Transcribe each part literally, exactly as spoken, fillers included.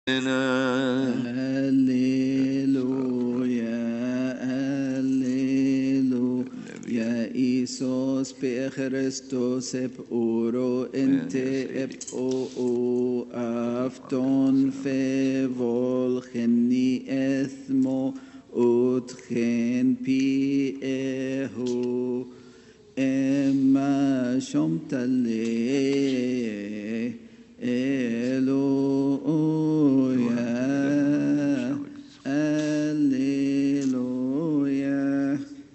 هللويا هللويا إيسوس بخريستوس بأورو انت بأو أفتون في فولخني إثمو أدخن بي إهو إما شمت اللي إلويا Alleluia.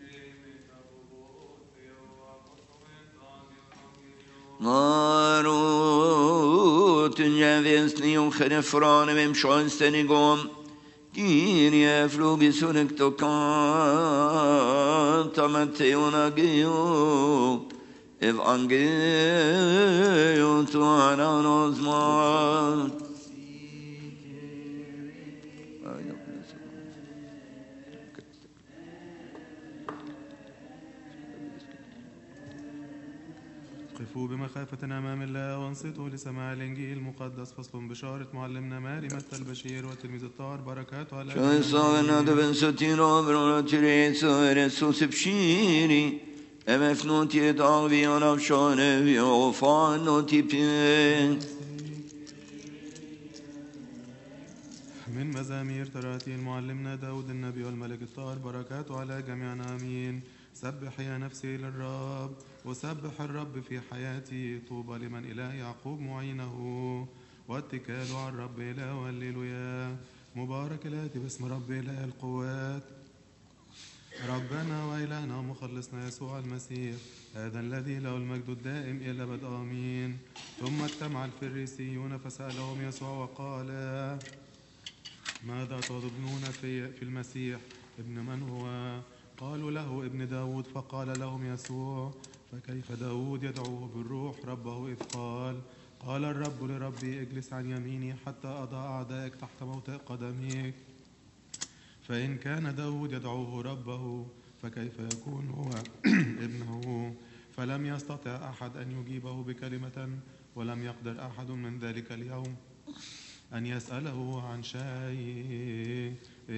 Marut njevjesni u herefranem šojstenigom, Kyrie flugisurek tokanta Matteonagio, Evangelium tuananosman. قفوا بمخافة أمام الله وانصتوا لسماع الإنجيل المقدس. فصل بشارة معلمنا ماري متى البشير والتلميذ الطاهر بركاته على جميعنا. شايصانا دبن ستيرا برا تريسا رسوس بشيري أمفنوتي دعوي أنا بشاني وفانوتي بين من مزامير تراتيل معلمنا داود النبي والملك الطاهر بركاته على جميعنا آمين. سبح يا نفسي للرب وسبح الرب في حياتي. طوبى لمن إله يعقوب معينه واتكال على الرب إله. هللويا. مبارك الآتي باسم رب إله القوات ربنا وإلهنا ومخلصنا يسوع المسيح، هذا الذي له المجد الدائم إلى بدء. آمين. ثم اجتمع الفريسيون فسألهم يسوع وقال: ماذا تظنون في, في المسيح؟ ابن من هو؟ قالوا له ابن داود. فقال لهم يسوع: فكيف داود يدعوه بالروح ربه إذ قال: قال الرب لربي اجلس عن يميني حتى أضع أعدائك تحت موطئ قدميك. فإن كان داود يدعوه ربه فكيف يكون هو ابنه؟ فلم يستطع أحد أن يجيبه بكلمة، ولم يقدر أحد من ذلك اليوم أن يسأله عن شيء.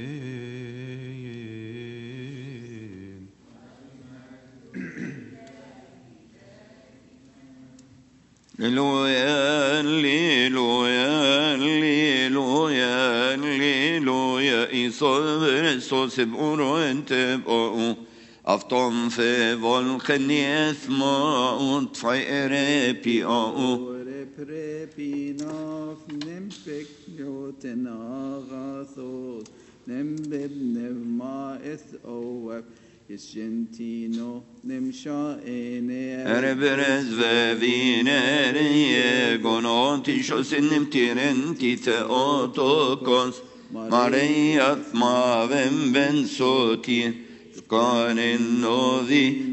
Alleluia, alleluia, alleluia, alleluia. Isus Kristus bor inte på afton för volken ethma och tfajre au. Prepinaf nempek njotenagathos nembeb nevma eth oab Isgentino nemshaene Erberez ve vinere gonotišos nimtirenti theotokos Mariat mavem ben sotir kanin novi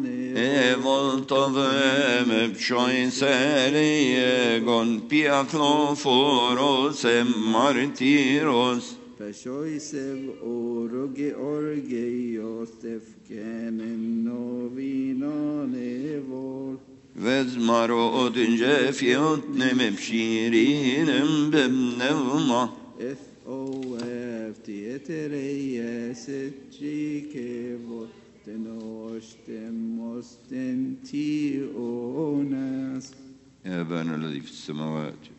Evoltovem epshoin seriegon piakloforos em martiros Fashoisev oroge orge Yosef kenen novinane vol Vezmaro odince fiyotnem epşirinim bemnevma Eth oev tietereyes etchikevo تنوشتم مستنتي أوناس يا أبانا الذي في السماوات